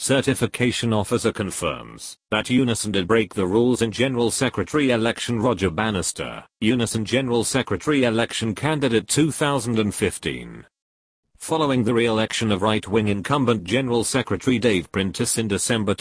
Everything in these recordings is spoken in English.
certification officer confirms that Unison did break the rules in General Secretary election. Roger Bannister, Unison General Secretary election candidate 2015. Following the re-election of right-wing incumbent General Secretary Dave Prentis in December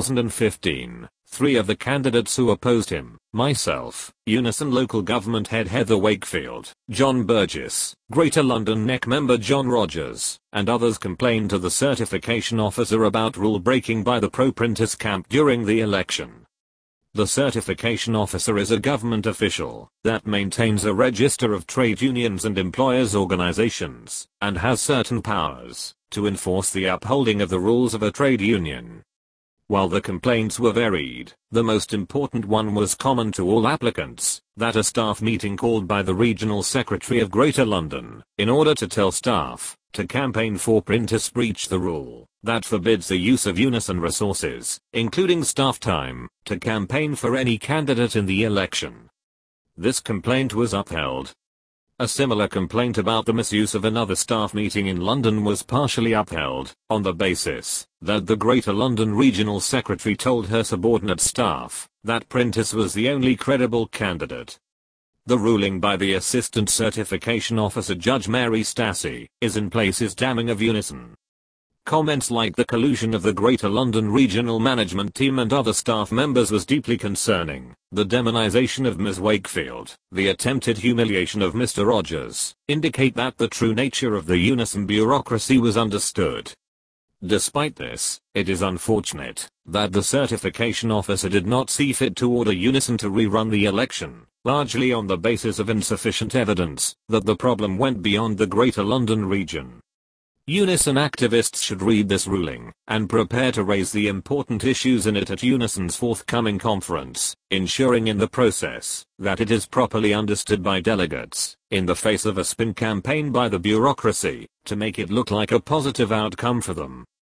2015, three of the candidates who opposed him, myself, Unison Local Government Head Heather Wakefield, John Burgess, Greater London NEC member John Rogers, and others complained to the certification officer about rule-breaking by the pro-Prentis camp during the election. The certification officer is a government official that maintains a register of trade unions and employers' organizations, and has certain powers to enforce the upholding of the rules of a trade union. While the complaints were varied, the most important one was common to all applicants, that a staff meeting called by the Regional Secretary of Greater London, in order to tell staff to campaign for Prentis, breached the rule that forbids the use of Unison resources, including staff time, to campaign for any candidate in the election. This complaint was upheld. A similar complaint about the misuse of another staff meeting in London was partially upheld, on the basis that the Greater London Regional Secretary told her subordinate staff that Prentis was the only credible candidate. The ruling by the Assistant Certification Officer Judge Mary Stacey is in places damning of Unison. Comments like the collusion of the Greater London Regional Management Team and other staff members was deeply concerning. The demonization of Ms. Wakefield, the attempted humiliation of Mr. Rogers, indicate that the true nature of the Unison bureaucracy was understood. Despite this, it is unfortunate that the certification officer did not see fit to order Unison to rerun the election, largely on the basis of insufficient evidence that the problem went beyond the Greater London region. Unison activists should read this ruling and prepare to raise the important issues in it at Unison's forthcoming conference, ensuring in the process that it is properly understood by delegates, in the face of a spin campaign by the bureaucracy, to make it look like a positive outcome for them.